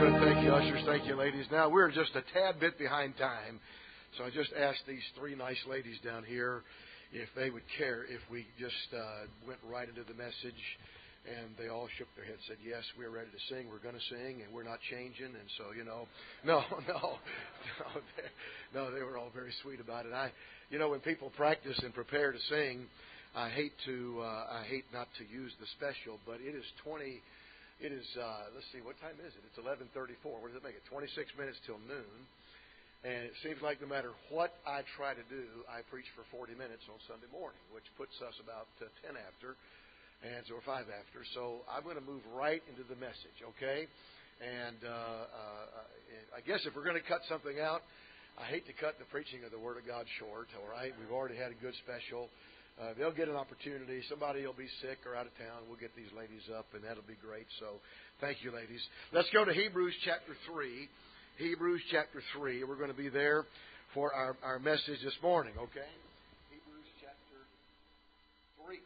good. Thank you, ushers. Thank you, ladies. Now, we're just a tad bit behind time. So I just asked these three nice ladies down here if they would care if we just went right into the message. And they all shook their heads, said, yes, we're ready to sing. We're going to sing, and we're not changing. And so, no, they were all very sweet about it. When people practice and prepare to sing, I hate not to use the special, but it is let's see, what time is it? It's 11:34. What does it make it? 26 minutes till noon. And it seems like no matter what I try to do, I preach for 40 minutes on Sunday morning, which puts us about 10 after, or 5 after. So I'm going to move right into the message, okay? And I guess if we're going to cut something out, I hate to cut the preaching of the Word of God short, all right? We've already had a good special. They'll get an opportunity. Somebody will be sick or out of town. We'll get these ladies up, and that'll be great. So thank you, ladies. Let's go to Hebrews chapter 3. Hebrews chapter 3. We're going to be there for our message this morning, okay? Hebrews chapter 3.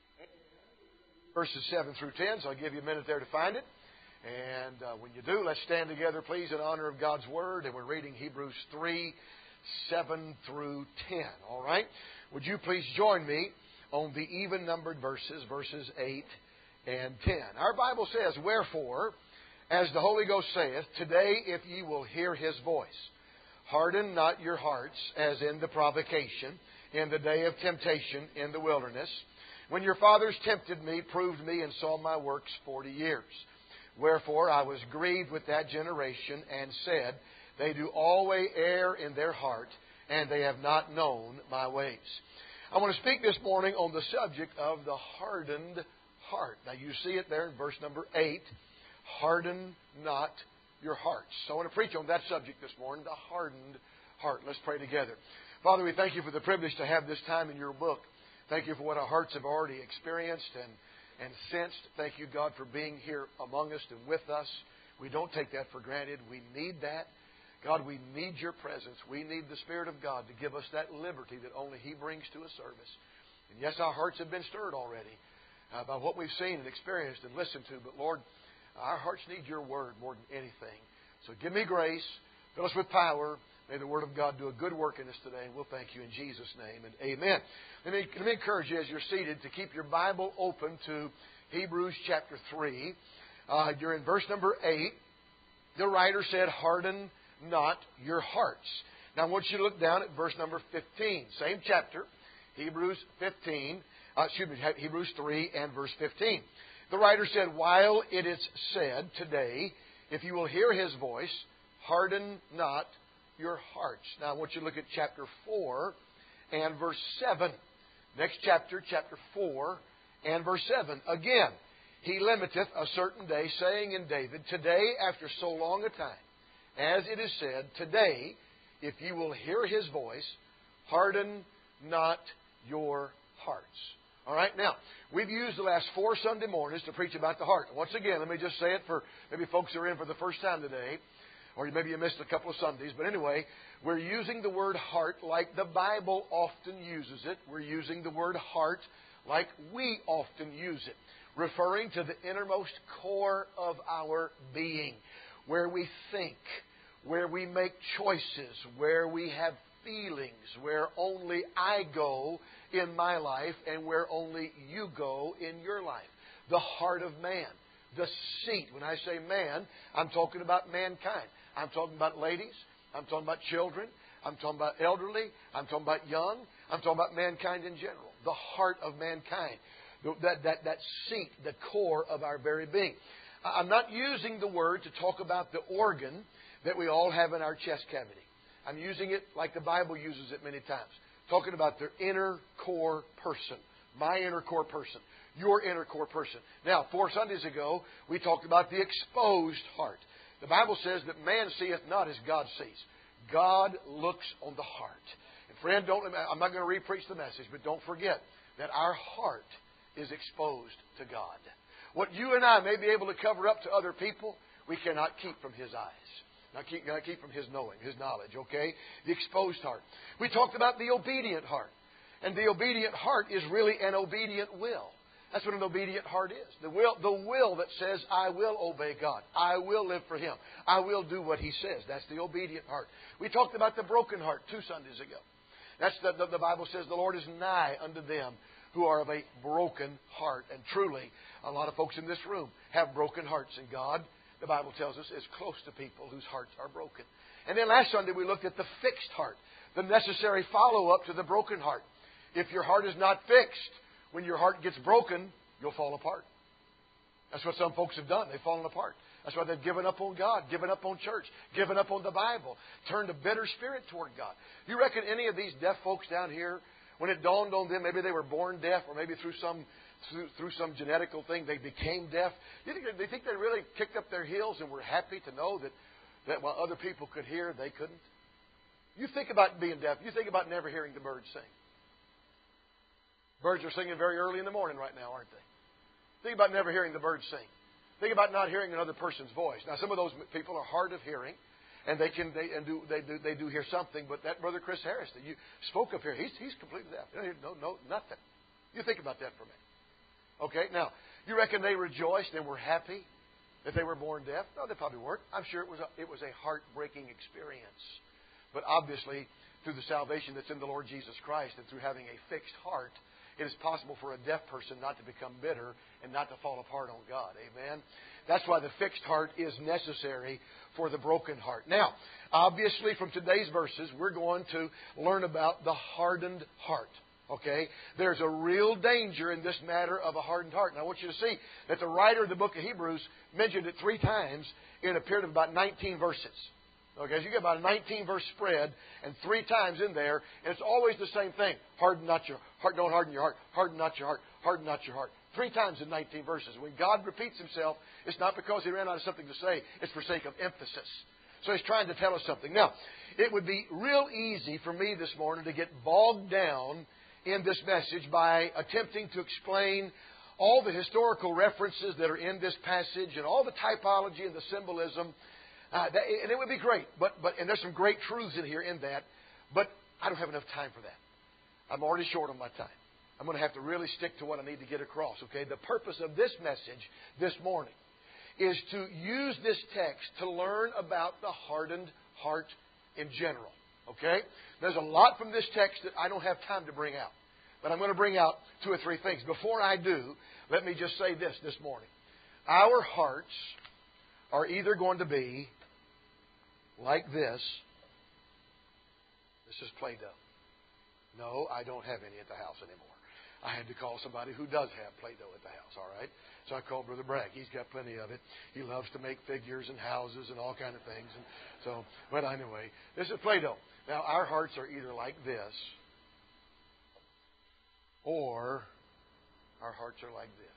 Verses 7 through 10, so I'll give you a minute there to find it. And when you do, let's stand together, please, in honor of God's Word. And we're reading Hebrews 3, 7 through 10, all right? Would you please join me on the even-numbered verses 8 and 10. Our Bible says, wherefore, as the Holy Ghost saith, today if ye will hear His voice, harden not your hearts as in the provocation, in the day of temptation in the wilderness, when your fathers tempted me, proved me, and saw my works 40 years. Wherefore I was grieved with that generation, and said, they do always err in their heart, and they have not known my ways. I want to speak this morning on the subject of the hardened heart. Now you see it there in verse number 8. Harden not your hearts. So I want to preach on that subject this morning, the hardened heart. Let's pray together. Father, we thank you for the privilege to have this time in your book. Thank you for what our hearts have already experienced and sensed. Thank you, God, for being here among us and with us. We don't take that for granted. We need that. God, we need your presence. We need the Spirit of God to give us that liberty that only He brings to a service. And yes, our hearts have been stirred already by what we've seen and experienced and listened to. But Lord, our hearts need your Word more than anything. So give me grace. Fill us with power. May the Word of God do a good work in us today. And we'll thank you in Jesus' name and amen. Let me encourage you as you're seated to keep your Bible open to Hebrews chapter 3. You're in verse number 8. The writer said, harden not your hearts. Now I want you to look down at verse number 15. Same chapter, Hebrews 3 and verse 15. The writer said, while it is said today, if you will hear His voice, harden not your hearts. Now I want you to look at chapter 4 and verse 7. Next chapter, chapter 4 and verse 7. Again, He limiteth a certain day, saying in David, today after so long a time, as it is said, today, if you will hear His voice, harden not your hearts. All right, now, we've used the last 4 Sunday mornings to preach about the heart. Once again, let me just say it for maybe folks who are in for the first time today, or maybe you missed a couple of Sundays. But anyway, we're using the word heart like the Bible often uses it. We're using the word heart like we often use it, referring to the innermost core of our being, where we think, where we make choices, where we have feelings, where only I go in my life and where only you go in your life. The heart of man, the seat. When I say man, I'm talking about mankind. I'm talking about ladies. I'm talking about children. I'm talking about elderly. I'm talking about young. I'm talking about mankind in general. The heart of mankind. That seat, the core of our very being. I'm not using the word to talk about the organ that we all have in our chest cavity. I'm using it like the Bible uses it many times. Talking about the inner core person. My inner core person. Your inner core person. Now, 4 Sundays ago, we talked about the exposed heart. The Bible says that man seeth not as God sees. God looks on the heart. And friend, I'm not going to re-preach the message, but don't forget that our heart is exposed to God. What you and I may be able to cover up to other people, we cannot keep from His eyes. Not keep from His knowing, His knowledge, okay? The exposed heart. We talked about the obedient heart. And the obedient heart is really an obedient will. That's what an obedient heart is. The will that says, I will obey God. I will live for Him. I will do what He says. That's the obedient heart. We talked about the broken heart 2 Sundays ago. That's the Bible says the Lord is nigh unto them who are of a broken heart. And truly, a lot of folks in this room have broken hearts. And God, the Bible tells us, is close to people whose hearts are broken. And then last Sunday we looked at the fixed heart, the necessary follow-up to the broken heart. If your heart is not fixed, when your heart gets broken, you'll fall apart. That's what some folks have done. They've fallen apart. That's why they've given up on God, given up on church, given up on the Bible, turned a bitter spirit toward God. You reckon any of these deaf folks down here, when it dawned on them, maybe they were born deaf, or maybe through some genetical thing they became deaf, they think they really kicked up their heels and were happy to know that while other people could hear, they couldn't? You think about being deaf. You think about never hearing the birds sing. Birds are singing very early in the morning right now, aren't they? Think about never hearing the birds sing. Think about not hearing another person's voice. Now, some of those people are hard of hearing, and they do hear something. But that Brother Chris Harris that you spoke of here, he's completely deaf. No, nothing. You think about that for a minute. Okay, now you reckon they rejoiced and were happy that they were born deaf? No, they probably weren't. I'm sure it was a heartbreaking experience. But obviously, through the salvation that's in the Lord Jesus Christ and through having a fixed heart, it is possible for a deaf person not to become bitter and not to fall apart on God. Amen? That's why the fixed heart is necessary for the broken heart. Now, obviously from today's verses, we're going to learn about the hardened heart. Okay? There's a real danger in this matter of a hardened heart. And I want you to see that the writer of the book of Hebrews mentioned it 3 times in a period of about 19 verses. Okay, so you get about a 19-verse spread, and 3 times in there, and it's always the same thing. Harden not your heart. Don't harden your heart. Harden not your heart. Harden not your heart. 3 times in 19 verses. When God repeats Himself, it's not because He ran out of something to say. It's for sake of emphasis. So He's trying to tell us something. Now, it would be real easy for me this morning to get bogged down in this message by attempting to explain all the historical references that are in this passage and all the typology and the symbolism. And it would be great, and there's some great truths in here in that, but I don't have enough time for that. I'm already short on my time. I'm going to have to really stick to what I need to get across, okay? The purpose of this message this morning is to use this text to learn about the hardened heart in general, okay? There's a lot from this text that I don't have time to bring out, but I'm going to bring out 2 or 3 things. Before I do, let me just say this morning. Our hearts are either going to be like this. This is Play-Doh. No, I don't have any at the house anymore. I had to call somebody who does have Play-Doh at the house, all right? So I called Brother Bragg. He's got plenty of it. He loves to make figures and houses and all kind of things. And so, but anyway, this is Play-Doh. Now, our hearts are either like this, or our hearts are like this.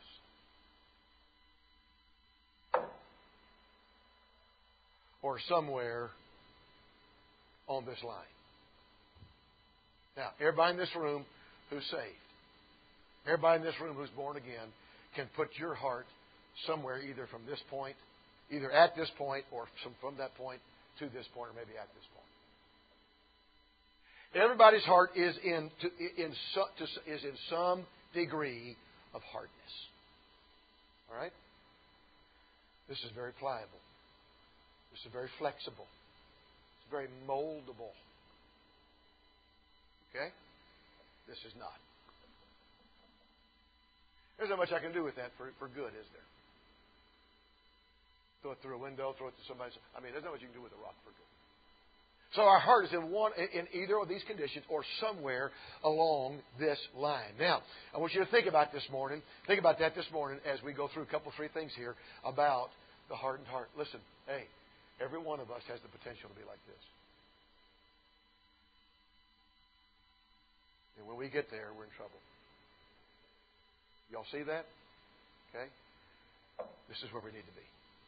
Or somewhere on this line. Now, everybody in this room who's saved, everybody in this room who's born again, can put your heart somewhere either from this point, either at this point, or from that point to this point, or maybe at this point. Everybody's heart is in some degree of hardness. All right? This is very pliable. This is very flexible. It's very moldable. Okay? This is not. There's not much I can do with that for good, is there? Throw it through a window, throw it to somebody. There's not much you can do with a rock for good. So our heart is in either of these conditions or somewhere along this line. Now, I want you to think about this morning. Think about that this morning as we go through a couple, 3 things here about the hardened heart. Listen, hey, every one of us has the potential to be like this. And when we get there, we're in trouble. Y'all see that? Okay? This is where we need to be.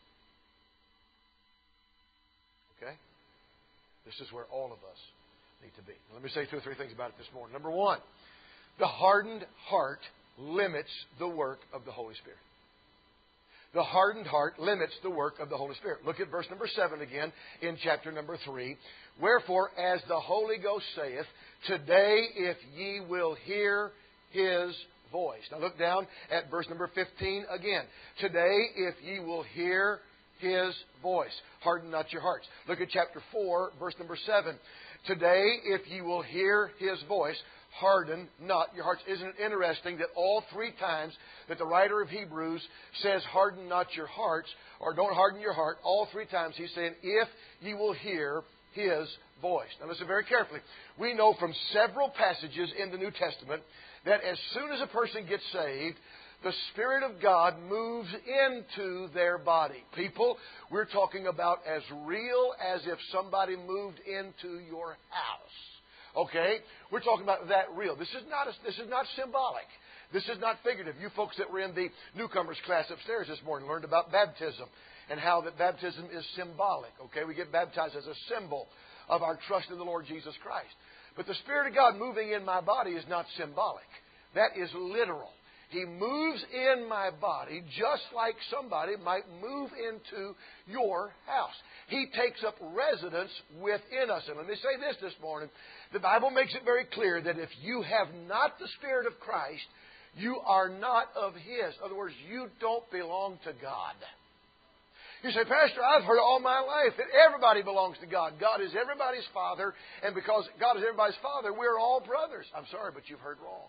Okay? This is where all of us need to be. Let me say 2 or 3 things about it this morning. Number 1, the hardened heart limits the work of the Holy Spirit. The hardened heart limits the work of the Holy Spirit. Look at verse number 7 again in chapter number 3. Wherefore, as the Holy Ghost saith, today if ye will hear His voice. Now look down at verse number 15 again. Today, if ye will hear His voice, harden not your hearts. Look at chapter 4, verse number 7. Today, if ye will hear His voice, harden not your hearts. Isn't it interesting that all three times that the writer of Hebrews says, harden not your hearts, or don't harden your heart, all three times he's saying, if ye will hear His voice. Now listen very carefully. We know from several passages in the New Testament that as soon as a person gets saved, the Spirit of God moves into their body. People, we're talking about as real as if somebody moved into your house. Okay? We're talking about that real. This is not symbolic. This is not figurative. You folks that were in the newcomers class upstairs this morning learned about baptism and how that baptism is symbolic. Okay? We get baptized as a symbol of our trust in the Lord Jesus Christ. But the Spirit of God moving in my body is not symbolic. That is literal. He moves in my body just like somebody might move into your house. He takes up residence within us. And let me say this morning. The Bible makes it very clear that if you have not the Spirit of Christ, you are not of His. In other words, you don't belong to God. You say, Pastor, I've heard all my life that everybody belongs to God. God is everybody's Father, and because God is everybody's Father, we're all brothers. I'm sorry, but you've heard wrong.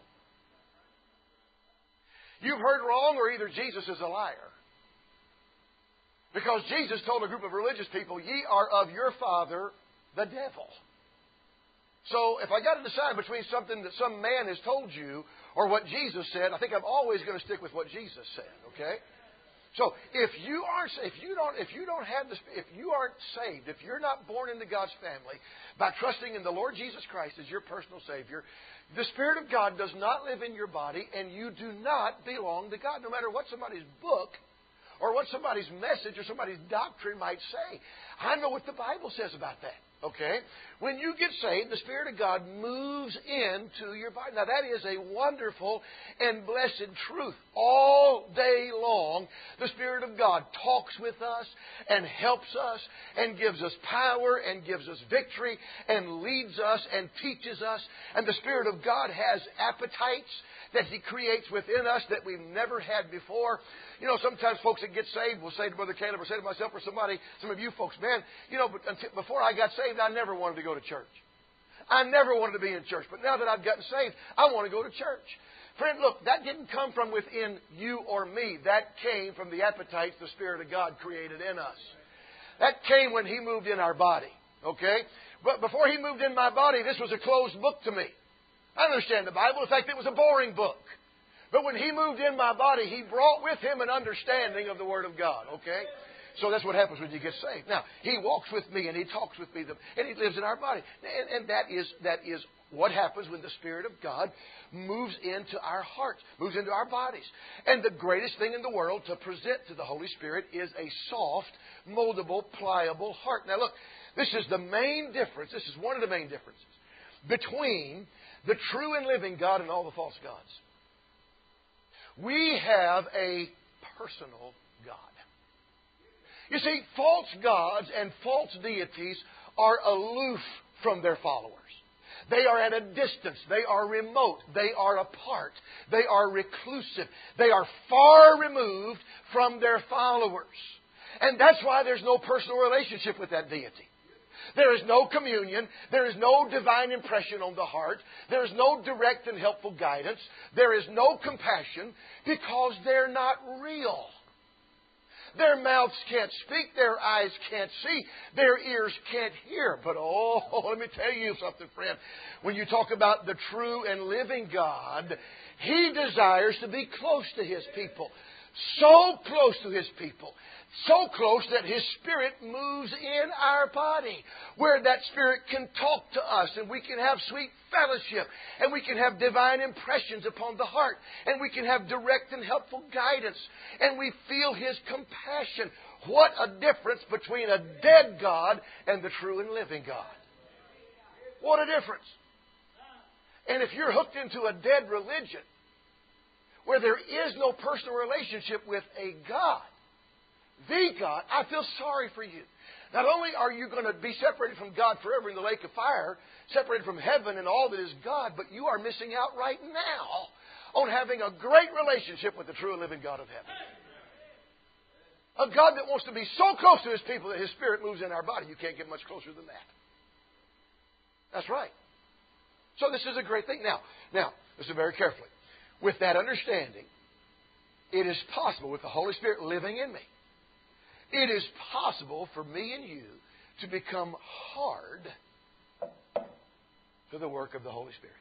You've heard wrong, or either Jesus is a liar. Because Jesus told a group of religious people, ye are of your father, the devil. So if I got to decide between something that some man has told you or what Jesus said, I think I'm always going to stick with what Jesus said, okay? So if you aren't saved, if you aren't saved, if you're not born into God's family by trusting in the Lord Jesus Christ as your personal Savior, the Spirit of God does not live in your body, and you do not belong to God, no matter what somebody's book or what somebody's message or somebody's doctrine might say. I know what the Bible says about that. Okay? When you get saved, the Spirit of God moves into your body. Now, that is a wonderful and blessed truth. All day long, the Spirit of God talks with us and helps us and gives us power and gives us victory and leads us and teaches us. And the Spirit of God has appetites that He creates within us that we've never had before. You know, sometimes folks that get saved will say to Brother Caleb or say to myself or somebody, some of you folks, man, you know, before I got saved, I never wanted to go to church. I never wanted to be in church. But now that I've gotten saved, I want to go to church. Friend, look, that didn't come from within you or me. That came from the appetites the Spirit of God created in us. That came when He moved in our body. Okay? But before He moved in my body, this was a closed book to me. I understand the Bible. In fact, it was a boring book. But when He moved in my body, He brought with Him an understanding of the Word of God. Okay? So that's what happens when you get saved. Now, He walks with me and He talks with me and He lives in our body. And that is what happens when the Spirit of God moves into our hearts, moves into our bodies. And the greatest thing in the world to present to the Holy Spirit is a soft, moldable, pliable heart. Now look, this is the main difference. This is one of the main differences between the true and living God and all the false gods. We have a personal God. You see, false gods and false deities are aloof from their followers. They are at a distance. They are remote. They are apart. They are reclusive. They are far removed from their followers. And that's why there's no personal relationship with that deity. There is no communion. There is no divine impression on the heart. There is no direct and helpful guidance. There is no compassion because they're not real. Their mouths can't speak. Their eyes can't see. Their ears can't hear. But let me tell you something, friend. When you talk about the true and living God, He desires to be close to His people. So close to His people. So close that His Spirit moves in our body, where that Spirit can talk to us and we can have sweet fellowship and we can have divine impressions upon the heart and we can have direct and helpful guidance and we feel His compassion. What a difference between a dead God and the true and living God. What a difference. And if you're hooked into a dead religion where there is no personal relationship with a God, the God, I feel sorry for you. Not only are you going to be separated from God forever in the lake of fire, separated from heaven and all that is God, but you are missing out right now on having a great relationship with the true and living God of heaven. A God that wants to be so close to His people that His Spirit moves in our body. You can't get much closer than that. That's right. So this is a great thing. Now, listen very carefully. With that understanding, it is possible, with the Holy Spirit living in me, it is possible for me and you to become hard to the work of the Holy Spirit.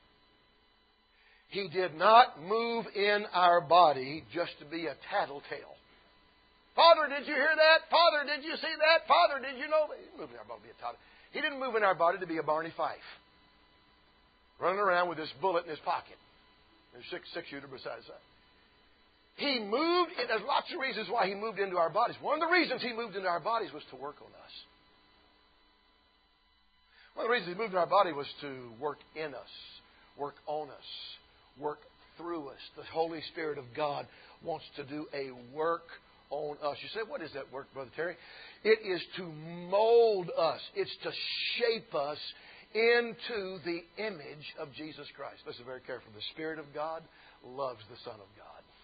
He did not move in our body just to be a tattletale. Father, did you hear that? Father, did you see that? Father, did you know that? He didn't move in our body to be a tattletale. He didn't move in our body to be a Barney Fife, running around with this bullet in his pocket and a six-shooter beside his side. He moved, and there's lots of reasons why He moved into our bodies. One of the reasons He moved into our bodies was to work on us. One of the reasons He moved in our body was to work in us, work on us, work through us. The Holy Spirit of God wants to do a work on us. You say, what is that work, Brother Terry? It is to mold us. It's to shape us into the image of Jesus Christ. Listen very carefully. The Spirit of God loves the Son of God.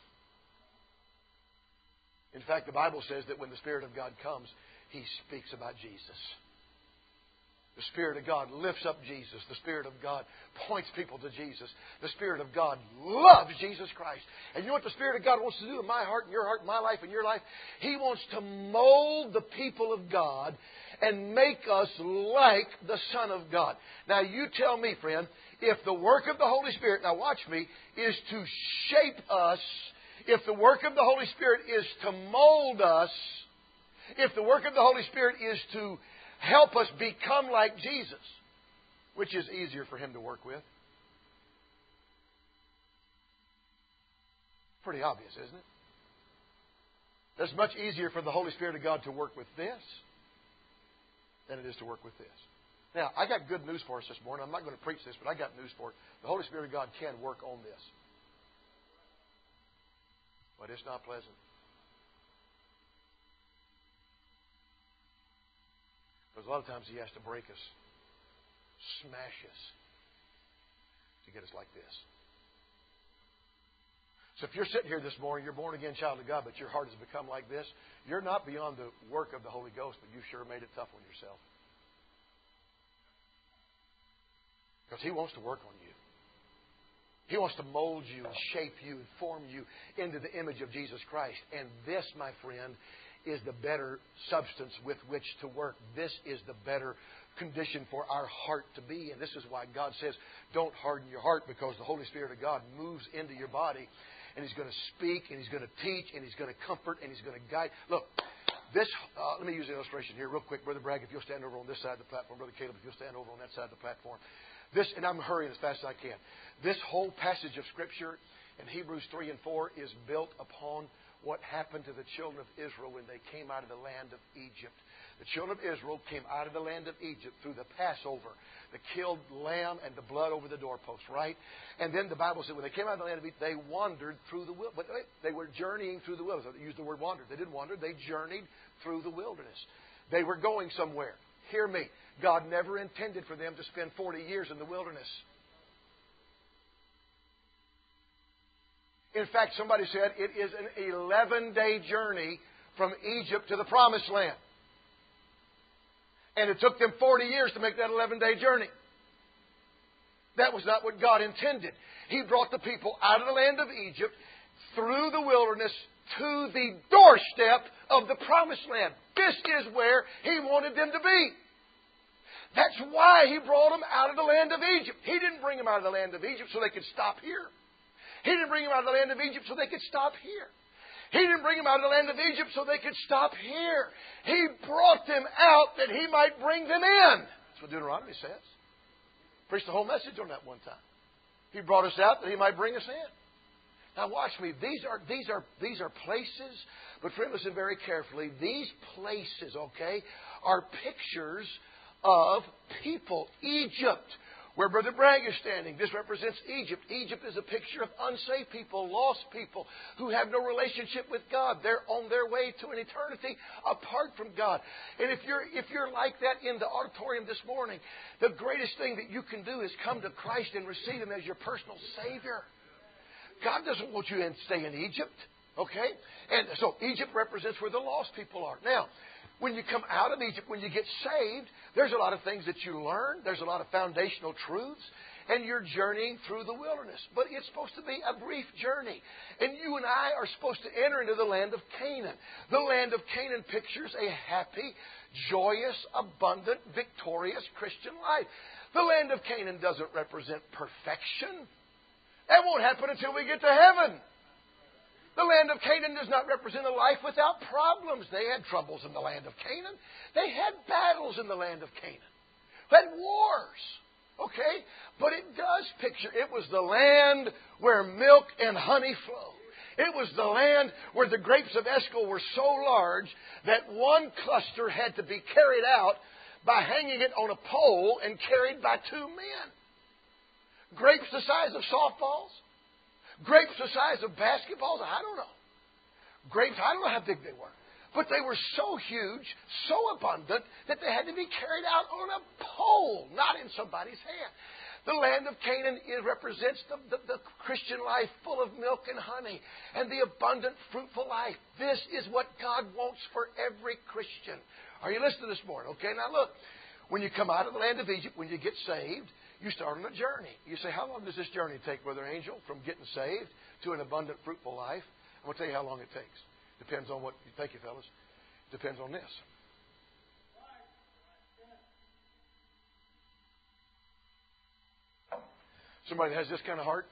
In fact, the Bible says that when the Spirit of God comes, He speaks about Jesus. The Spirit of God lifts up Jesus. The Spirit of God points people to Jesus. The Spirit of God loves Jesus Christ. And you know what the Spirit of God wants to do in my heart, and your heart, and my life, and your life? He wants to mold the people of God and make us like the Son of God. Now you tell me, friend, if the work of the Holy Spirit, now watch me, is to shape us, if the work of the Holy Spirit is to mold us, if the work of the Holy Spirit is to help us become like Jesus, which is easier for Him to work with? Pretty obvious, isn't it? It's much easier for the Holy Spirit of God to work with this than it is to work with this. Now, I got good news for us this morning. I'm not going to preach this, but I got news for it. The Holy Spirit of God can work on this. But it's not pleasant. Because a lot of times He has to break us, smash us, to get us like this. So if you're sitting here this morning, you're a born-again child of God, but your heart has become like this, you're not beyond the work of the Holy Ghost, but you sure made it tough on yourself. Because He wants to work on you. He wants to mold you and shape you and form you into the image of Jesus Christ. And this, my friend, is the better substance with which to work. This is the better condition for our heart to be. And this is why God says, don't harden your heart, because the Holy Spirit of God moves into your body. And He's going to speak, and He's going to teach, and He's going to comfort, and He's going to guide. Look, this, let me use an illustration here real quick. Brother Bragg, if you'll stand over on this side of the platform. Brother Caleb, if you'll stand over on that side of the platform. This, and I'm hurrying as fast as I can. This whole passage of Scripture in Hebrews 3 and 4 is built upon what happened to the children of Israel when they came out of the land of Egypt. The children of Israel came out of the land of Egypt through the Passover, the killed lamb and the blood over the doorpost, right? And then the Bible said when they came out of the land of Egypt, they wandered through the wilderness. They were journeying through the wilderness. They used the word wandered. They didn't wander. They journeyed through the wilderness. They were going somewhere. Hear me. God never intended for them to spend 40 years in the wilderness. In fact, somebody said it is an 11-day journey from Egypt to the Promised Land. And it took them 40 years to make that 11-day journey. That was not what God intended. He brought the people out of the land of Egypt, through the wilderness, to the doorstep of the Promised Land. This is where He wanted them to be. That's why He brought them out of the land of Egypt. He didn't bring them out of the land of Egypt so they could stop here. He didn't bring them out of the land of Egypt so they could stop here. He didn't bring them out of the land of Egypt so they could stop here. He brought them out that He might bring them in. That's what Deuteronomy says. Preached the whole message on that one time. He brought us out that He might bring us in. Now watch me. These are places, but friend, listen very carefully. These places, okay, are pictures of people. Egypt, where Brother Bragg is standing, this represents Egypt. Egypt is a picture of unsaved people, lost people who have no relationship with God. They're on their way to an eternity apart from God. And if you're like that in the auditorium this morning, the greatest thing that you can do is come to Christ and receive Him as your personal Savior. God doesn't want you to stay in Egypt. Okay? And so Egypt represents where the lost people are. Now, when you come out of Egypt, when you get saved, there's a lot of things that you learn. There's a lot of foundational truths. And you're journeying through the wilderness. But it's supposed to be a brief journey. And you and I are supposed to enter into the land of Canaan. The land of Canaan pictures a happy, joyous, abundant, victorious Christian life. The land of Canaan doesn't represent perfection. That won't happen until we get to heaven. The land of Canaan does not represent a life without problems. They had troubles in the land of Canaan. They had battles in the land of Canaan. They had wars. Okay? But it does picture, it was the land where milk and honey flow. It was the land where the grapes of Eshcol were so large that one cluster had to be carried out by hanging it on a pole and carried by two men. Grapes the size of softballs? Grapes the size of basketballs? I don't know. Grapes, I don't know how big they were. But they were so huge, so abundant, that they had to be carried out on a pole, not in somebody's hand. The land of Canaan represents the Christian life full of milk and honey and the abundant, fruitful life. This is what God wants for every Christian. Are you listening this morning? Okay, now look. When you come out of the land of Egypt, when you get saved, you start on a journey. You say, how long does this journey take, Brother Angel, from getting saved to an abundant, fruitful life? I'm going to tell you how long it takes. Depends on what you thank you, fellas. Depends on this. Somebody that has this kind of heart,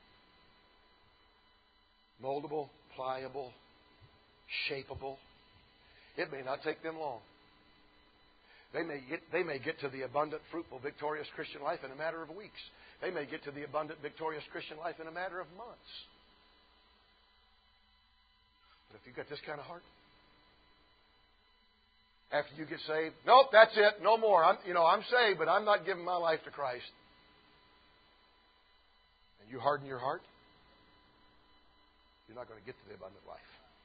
moldable, pliable, shapeable. It may not take them long. They may get to the abundant, fruitful, victorious Christian life in a matter of weeks. They may get to the abundant, victorious Christian life in a matter of months. But if you've got this kind of heart, after you get saved, nope, that's it, no more. I'm saved, but I'm not giving my life to Christ. And you harden your heart, you're not going to get to the abundant life.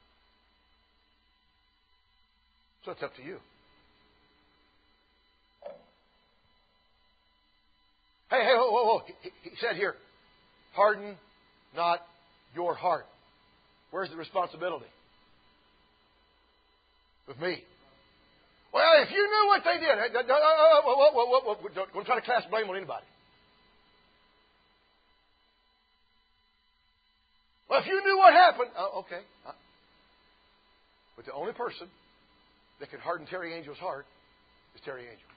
So it's up to you. Hey, whoa. He said here, harden not your heart. Where's the responsibility? With me. Well, if you knew what they did, don't try to cast blame on anybody. Well, if you knew what happened, okay. But the only person that can harden Terry Angel's heart is Terry Angel.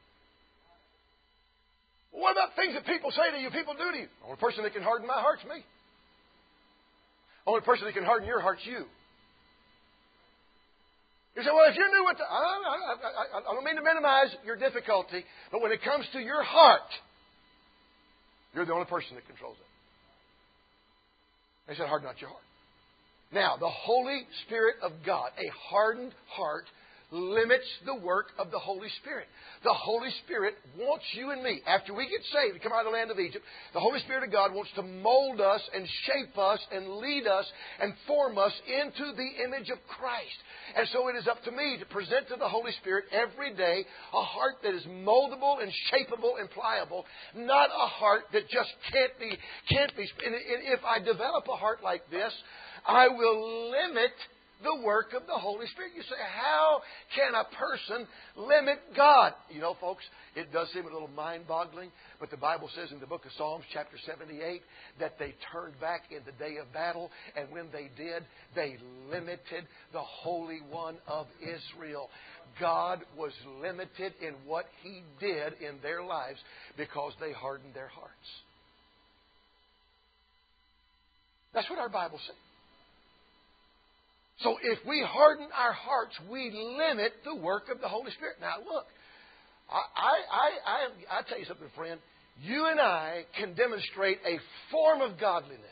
Well, what about things that people say to you, people do to you? The only person that can harden my heart's me. The only person that can harden your heart's you. You say, well, if you knew what... I don't mean to minimize your difficulty, but when it comes to your heart, you're the only person that controls it. They said, harden not your heart. Now, the Holy Spirit of God, a hardened heart, limits the work of the Holy Spirit. The Holy Spirit wants you and me, after we get saved, to come out of the land of Egypt, the Holy Spirit of God wants to mold us and shape us and lead us and form us into the image of Christ. And so it is up to me to present to the Holy Spirit every day a heart that is moldable and shapeable and pliable, not a heart that just can't be. And if I develop a heart like this, I will limit the work of the Holy Spirit. You say, how can a person limit God? You know, folks, it does seem a little mind-boggling, but the Bible says in the book of Psalms, chapter 78, that they turned back in the day of battle, and when they did, they limited the Holy One of Israel. God was limited in what He did in their lives because they hardened their hearts. That's what our Bible says. So if we harden our hearts, we limit the work of the Holy Spirit. Now look, I tell you something, friend. You and I can demonstrate a form of godliness.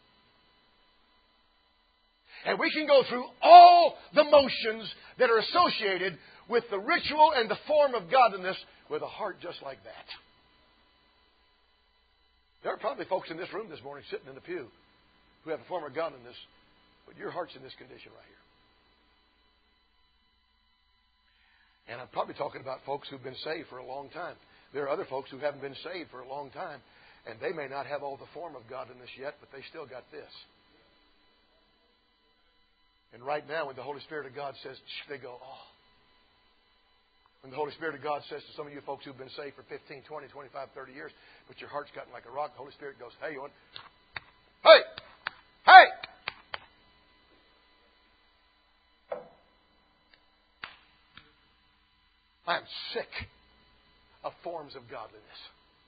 And we can go through all the motions that are associated with the ritual and the form of godliness with a heart just like that. There are probably folks in this room this morning sitting in the pew who have a form of godliness, but your heart's in this condition right here. And I'm probably talking about folks who've been saved for a long time. There are other folks who haven't been saved for a long time, And they may not have all the form of godliness yet, but they still got this. And right now, when the Holy Spirit of God says, they go, oh. When the Holy Spirit of God says to some of you folks who've been saved for 15, 20, 25, 30 years, but your heart's gotten like a rock, the Holy Spirit goes, hey, you want? Hey! Hey! I am sick of forms of godliness.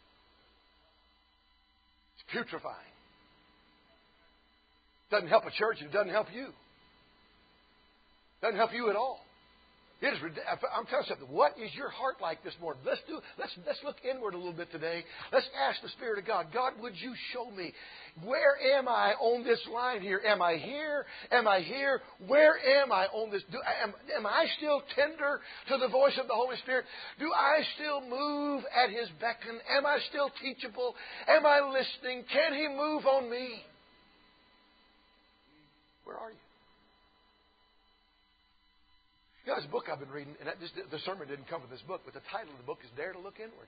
It's putrefying. Doesn't help a church and it doesn't help you. Doesn't help you at all. It is, I'm telling you something. What is your heart like this morning? Let's look inward a little bit today. Let's ask the Spirit of God. God, would you show me? Where am I on this line here? Am I here? Am I here? Where am I on this? Am I still tender to the voice of the Holy Spirit? Do I still move at His beckon? Am I still teachable? Am I listening? Can He move on me? Where are you? You know, there's a book I've been reading, and the sermon didn't come from this book, but the title of the book is Dare to Look Inward.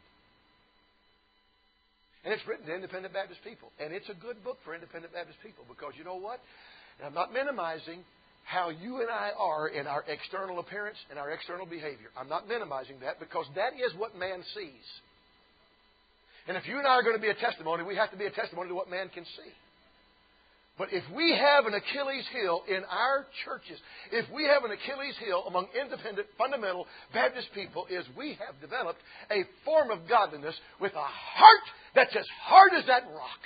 And it's written to independent Baptist people. And it's a good book for independent Baptist people because you know what? And I'm not minimizing how you and I are in our external appearance and our external behavior. I'm not minimizing that because that is what man sees. And if you and I are going to be a testimony, we have to be a testimony to what man can see. But if we have an Achilles heel in our churches, if we have an Achilles heel among independent, fundamental Baptist people, is we have developed a form of godliness with a heart that's as hard as that rock.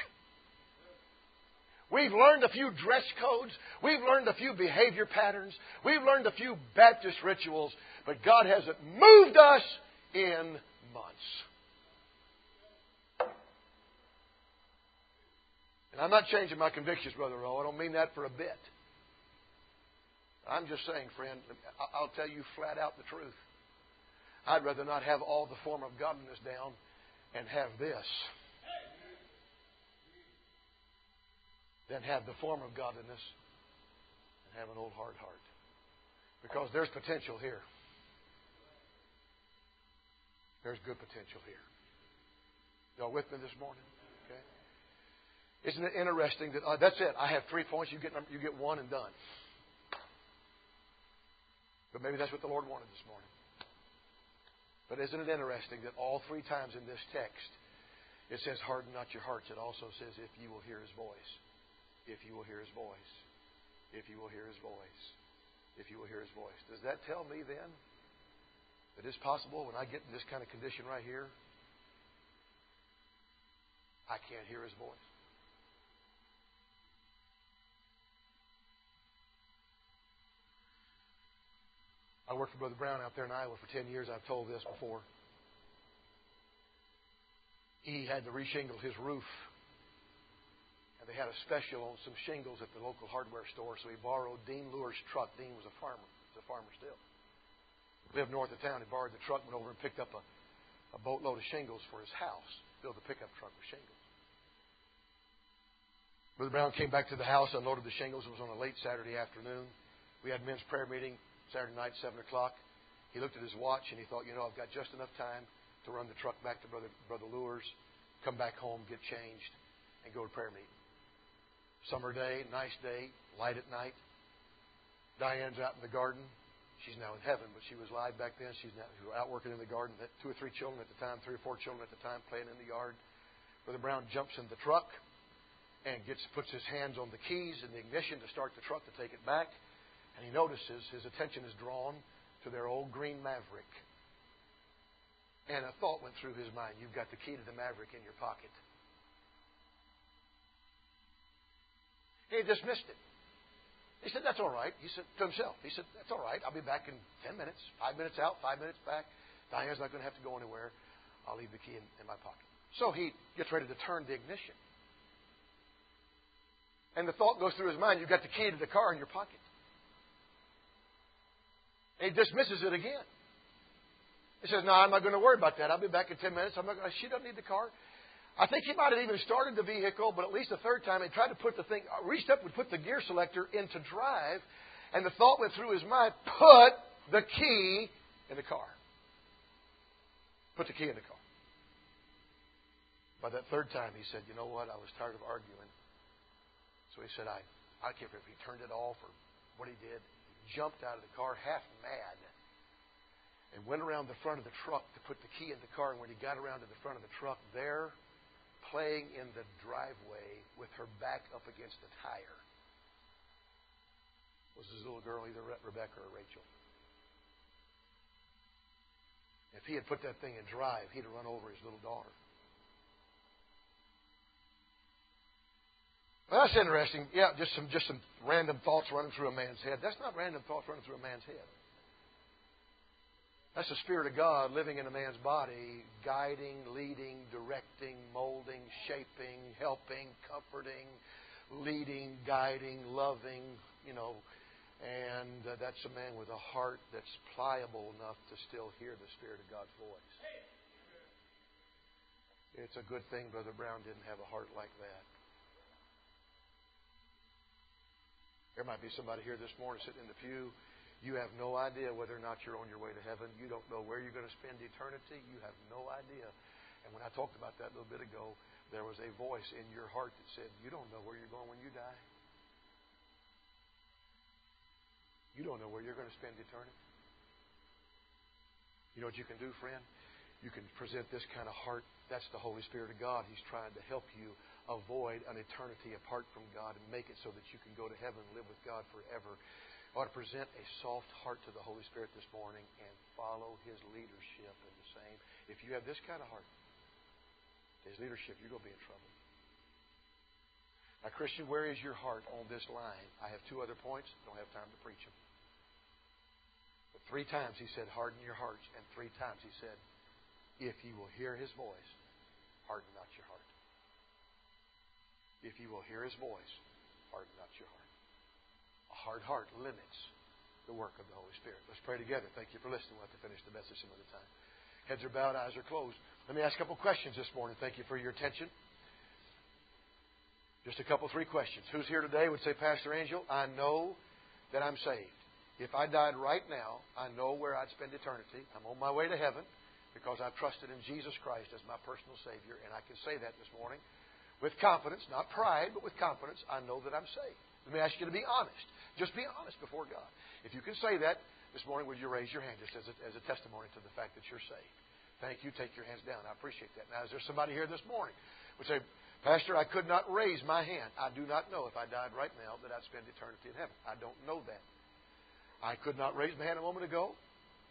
We've learned a few dress codes. We've learned a few behavior patterns. We've learned a few Baptist rituals. But God hasn't moved us in months. And I'm not changing my convictions, Brother Rowe. I don't mean that for a bit. I'm just saying, friend, I'll tell you flat out the truth. I'd rather not have all the form of godliness down and have this than have the form of godliness and have an old hard heart. Because there's potential here. There's good potential here. Y'all with me this morning? Okay. Isn't it interesting that that's it? I have 3 points. You get one and done. But maybe that's what the Lord wanted this morning. But isn't it interesting that all 3 times in this text it says, "Harden not your hearts." It also says, "If you will hear His voice." If you will hear His voice. If you will hear His voice. If you will hear His voice. Does that tell me then that it's possible when I get in this kind of condition right here, I can't hear His voice? I worked for Brother Brown out there in Iowa for 10 years. I've told this before. He had to reshingle his roof. And they had a special on some shingles at the local hardware store, so he borrowed Dean Lure's truck. Dean was a farmer. He's a farmer still. Lived north of town. He borrowed the truck, went over and picked up a boatload of shingles for his house. Filled the pickup truck with shingles. Brother Brown came back to the house, unloaded the shingles. It was on a late Saturday afternoon. We had men's prayer meeting Saturday night, 7 o'clock. He looked at his watch and he thought, I've got just enough time to run the truck back to Brother Lure's, come back home, get changed, and go to prayer meeting. Summer day, nice day, light at night. Diane's out in the garden. She's now in heaven, but she was live back then. She was out working in the garden. 2 or 3 children at the time, 3 or 4 children at the time, playing in the yard. Brother Brown jumps in the truck and puts his hands on the keys and the ignition to start the truck to take it back. And he notices his attention is drawn to their old green Maverick. And a thought went through his mind. You've got the key to the Maverick in your pocket. He dismissed it. He said, that's all right. He said to himself, that's all right. I'll be back in 10 minutes. 5 minutes out, 5 minutes back. Diane's not going to have to go anywhere. I'll leave the key in my pocket. So he gets ready to turn the ignition. And the thought goes through his mind, you've got the key to the car in your pocket. And he dismisses it again. He says, no, I'm not going to worry about that. I'll be back in 10 minutes. She doesn't need the car. I think he might have even started the vehicle, but at least the third time he tried to put the thing, reached up and put the gear selector into drive, and the thought went through his mind, put the key in the car. Put the key in the car. By that third time, he said, you know what? I was tired of arguing. So he said, I can't remember if he turned it off or what he did. He jumped out of the car half mad and went around the front of the truck to put the key in the car. And when he got around to the front of the truck, there, playing in the driveway with her back up against the tire, was his little girl, either Rebecca or Rachel. If he had put that thing in drive, he'd have run over his little daughter. Well, that's interesting. Yeah, just some random thoughts running through a man's head. That's not random thoughts running through a man's head. That's the Spirit of God living in a man's body, guiding, leading, directing, molding, shaping, helping, comforting, leading, guiding, loving, and that's a man with a heart that's pliable enough to still hear the Spirit of God's voice. It's a good thing Brother Brown didn't have a heart like that. There might be somebody here this morning sitting in the pew. You have no idea whether or not you're on your way to heaven. You don't know where you're going to spend eternity. You have no idea. And when I talked about that a little bit ago, there was a voice in your heart that said, you don't know where you're going when you die. You don't know where you're going to spend eternity. You know what you can do, friend? You can present this kind of heart. That's the Holy Spirit of God. He's trying to help you avoid an eternity apart from God and make it so that you can go to heaven and live with God forever. I ought to present a soft heart to the Holy Spirit this morning and follow His leadership in the same. If you have this kind of heart, His leadership, you're going to be in trouble. Now, Christian, where is your heart on this line? I have two other points. Don't have time to preach them. But 3 times He said, harden your hearts. And 3 times He said, if you will hear His voice, harden not your heart. If you will hear His voice, harden not your heart. A hard heart limits the work of the Holy Spirit. Let's pray together. Thank you for listening. We'll have to finish the message some other time. Heads are bowed, eyes are closed. Let me ask a couple questions this morning. Thank you for your attention. Just a couple, 3 questions. Who's here today would say, Pastor Angel, I know that I'm saved. If I died right now, I know where I'd spend eternity. I'm on my way to heaven because I've trusted in Jesus Christ as my personal Savior. And I can say that this morning with confidence, not pride, but with confidence. I know that I'm saved. Let me ask you to be honest. Just be honest before God. If you can say that this morning, would you raise your hand just as a testimony to the fact that you're saved? Thank you. Take your hands down. I appreciate that. Now, is there somebody here this morning who would say, Pastor, I could not raise my hand. I do not know if I died right now that I'd spend eternity in heaven. I don't know that. I could not raise my hand a moment ago.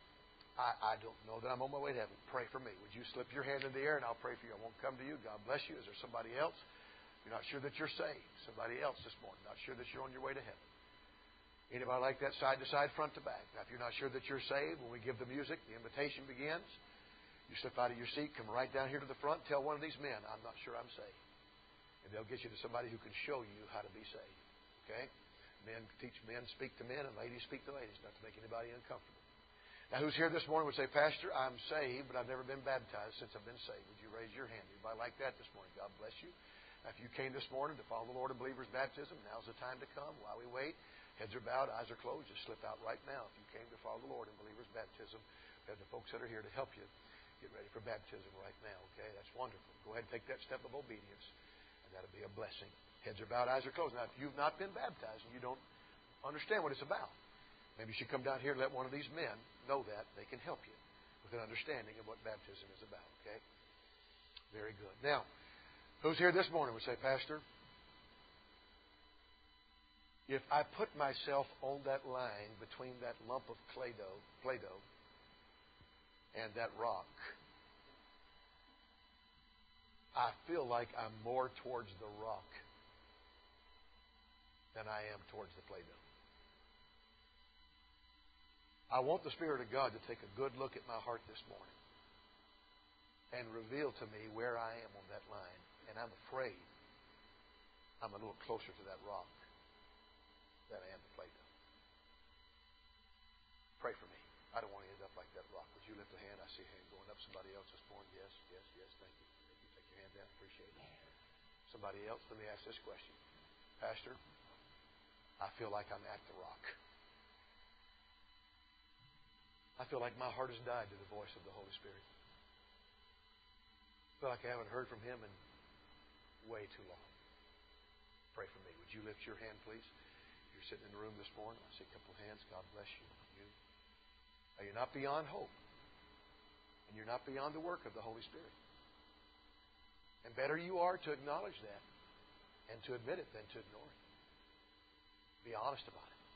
I don't know that I'm on my way to heaven. Pray for me. Would you slip your hand in the air and I'll pray for you. I won't come to you. God bless you. Is there somebody else? You're not sure that you're saved. Somebody else this morning. Not sure that you're on your way to heaven. Anybody like that side to side, front to back? Now, if you're not sure that you're saved, when we give the music, the invitation begins. You slip out of your seat, come right down here to the front, tell one of these men, I'm not sure I'm saved. And they'll get you to somebody who can show you how to be saved. Okay? Men teach men, speak to men, and ladies speak to ladies, not to make anybody uncomfortable. Now, who's here this morning would say, Pastor, I'm saved, but I've never been baptized since I've been saved. Would you raise your hand? Anybody like that this morning? God bless you. Now, if you came this morning to follow the Lord in believer's baptism, now's the time to come. While we wait, heads are bowed, eyes are closed. Just slip out right now. If you came to follow the Lord in believer's baptism, we have the folks that are here to help you get ready for baptism right now. Okay, that's wonderful. Go ahead and take that step of obedience, and that'll be a blessing. Heads are bowed, eyes are closed. Now, if you've not been baptized and you don't understand what it's about, maybe you should come down here and let one of these men know that. They can help you with an understanding of what baptism is about. Okay? Very good. Now, who's here this morning would say, Pastor, if I put myself on that line between that lump of Play-Doh, and that rock, I feel like I'm more towards the rock than I am towards the Play-Doh. I want the Spirit of God to take a good look at my heart this morning and reveal to me where I am on that line. And I'm afraid I'm a little closer to that rock than I am to Play-Doh. Pray for me. I don't want to end up like that rock. Would you lift a hand? I see a hand going up. Somebody else this morning? Yes, yes, yes. Thank you. Thank you. Take your hand down. Appreciate it. Somebody else? Let me ask this question. Pastor, I feel like I'm at the rock. I feel like my heart has died to the voice of the Holy Spirit. feel like I haven't heard from Him in way too long. Pray for me. Would you lift your hand, please? If you're sitting in the room this morning, I see a couple of hands. God bless you. You're not beyond hope. And you're not beyond the work of the Holy Spirit. And better you are to acknowledge that and to admit it than to ignore it. Be honest about it.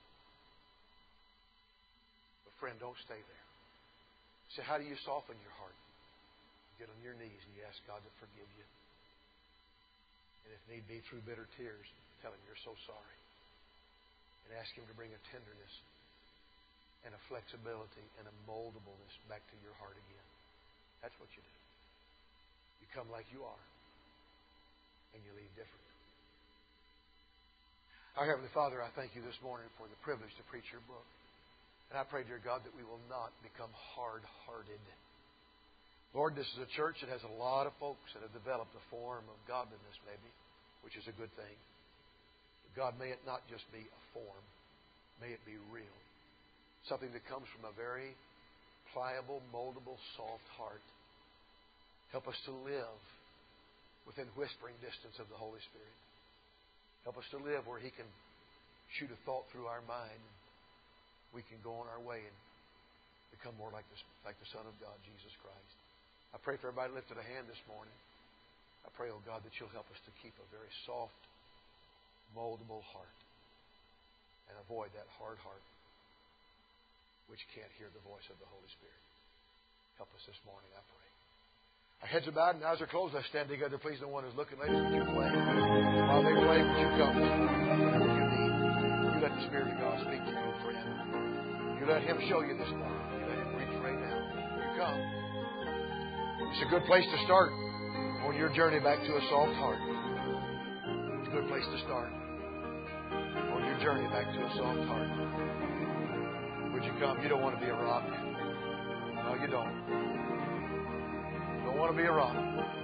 But friend, don't stay there. So how do you soften your heart? You get on your knees and you ask God to forgive you. And if need be, through bitter tears, tell Him you're so sorry. And ask Him to bring a tenderness and a flexibility and a moldableness back to your heart again. That's what you do. You come like you are, and you leave different. Our Heavenly Father, I thank You this morning for the privilege to preach Your book. And I pray, dear God, that we will not become hard-hearted. Lord, this is a church that has a lot of folks that have developed a form of godliness, maybe, which is a good thing. But God, may it not just be a form. May it be real. Something that comes from a very pliable, moldable, soft heart. Help us to live within whispering distance of the Holy Spirit. Help us to live where He can shoot a thought through our mind. We can go on our way and become more like the Son of God, Jesus Christ. I pray for everybody lifted a hand this morning. I pray, oh God, that You'll help us to keep a very soft, moldable heart and avoid that hard heart which can't hear the voice of the Holy Spirit. Help us this morning, I pray. Our heads are bowed and eyes are closed. Let's stand together. Please, no one is looking. Ladies, would you play? While they play, would you come this morning? Whatever you need. You let the Spirit of God speak to you, friend. You let Him show you this morning. You let Him reach right now. You come. It's a good place to start on your journey back to a soft heart. It's a good place to start on your journey back to a soft heart. Would you come? You don't want to be a rock. No, you don't. You don't want to be a rock.